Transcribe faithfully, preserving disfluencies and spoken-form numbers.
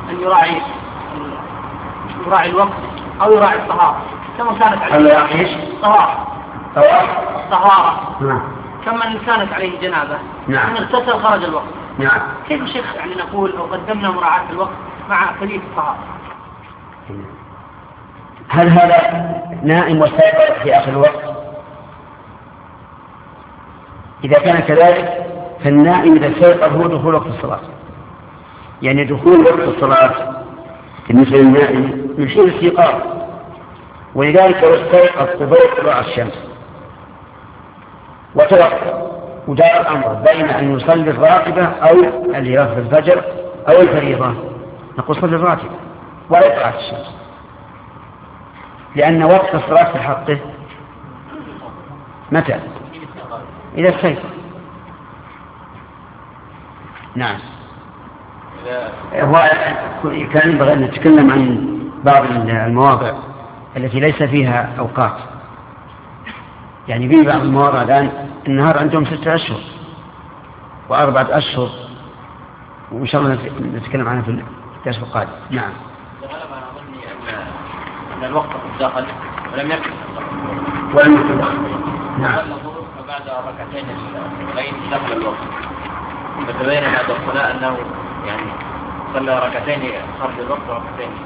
أن يراعي يراعي الوقت أو يراعي الطهارة كما كانت عليه طهارة طهارة نعم. كما أن كانت عليه جنابة نعم. أن اغتسل خرج الوقت. نعم. كيف شيخ يعني نقول أو قدمنا مراعاة الوقت مع كلية الطهارة؟ هل هذا نائم واستيقظ في آخر الوقت؟ إذا كان كذلك فالنائم إذا استيقظ هو دخول وقت الصلاة، يعني دخول وقت الصلاة بالنسبة للنائم من حين الاستيقاظ، ولذلك لو استيقظ بضوء طلوع الشمس وتوقف ودار الأمر بين أن يصلي الراتبة أو اللي يرفض الفجر أو الفريضة، نقول صلي الراتبة ولا طلعت الشمس، لأن وقت الصلاة في حقه متى؟ إذا استيقظ. نعم. هو كان ينبغي أن نتكلم عن بعض المواضع التي ليس فيها أوقات، يعني في بعض المواضع الآن النهار عندهم ستة أشهر وأربعة أشهر، وإن شاء الله نتكلم عنها في الدرس القادم. نعم. غلب على ظني أن أن الوقت قد دخل ولم يكن ولم يكن نعم. فبعد ركعتين الغيب دخل الوقت، فتبين بعد الصلاة أنه يعني صلى ركعتين خارج الوقت وركعتين